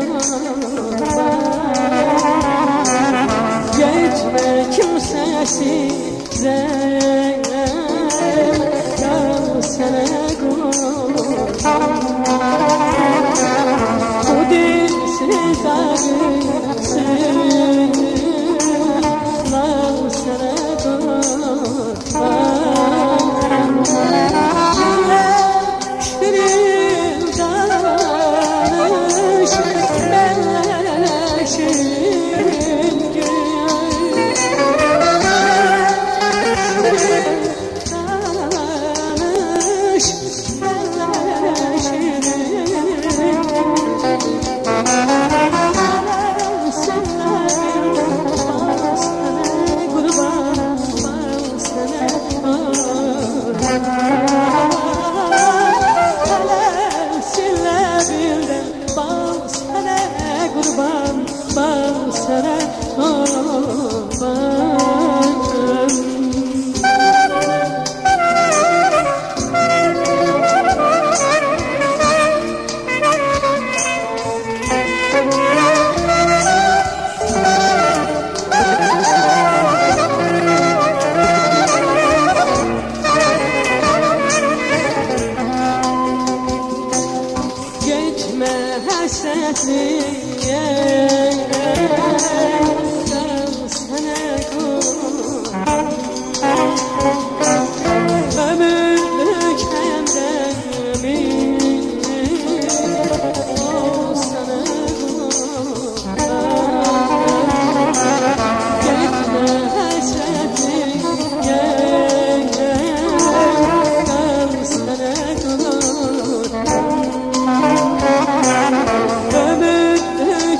Geçme kimsesize gelsene kurban. Bu dilsiz arısın gelsene kurban. Şirin danış belleşin danış kurban, ben sana kurban. Geçme hasretliye gelsene kurban. Ömürlük kendimi olsana kurban. Geçme hasretliye gelsene kurban. Ömürlük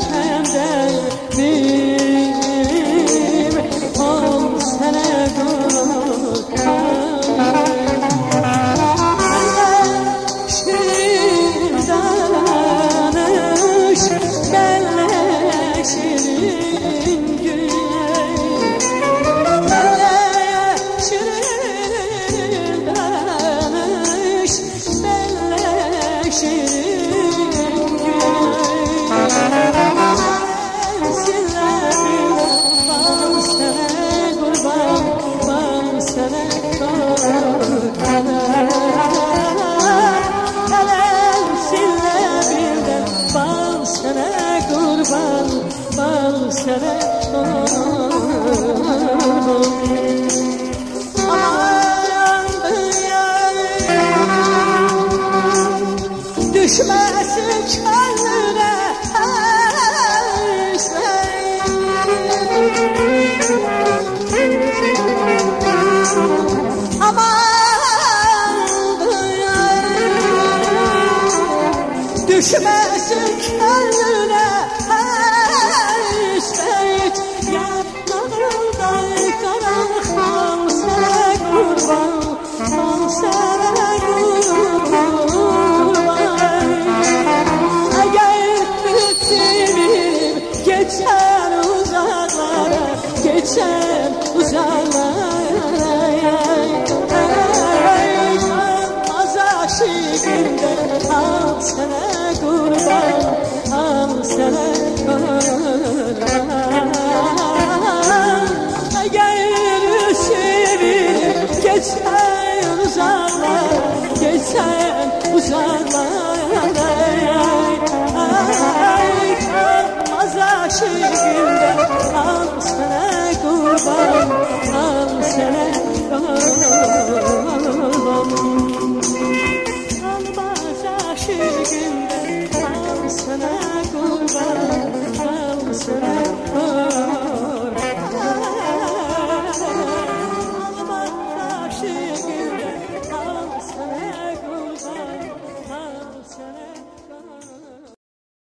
kendimim ol sana kurban. Şirin danış belleşirin gün. Şirin danış belleşirin gün. Düşmesin kendine her şey. Aman düşmesin kendine her şey. Yanlarından karanlık olsa kurban, olsa kurban. Geçer uzaklara, geçer uzaklara. Kalmaz aşkında, al sana kurban, al sana kurban. Gel sevip geçer uzaklara, geçer uzaklara. Aşkında al sana kurban, al sana kurban. Kalmaz aşkında al sana kurban, al sana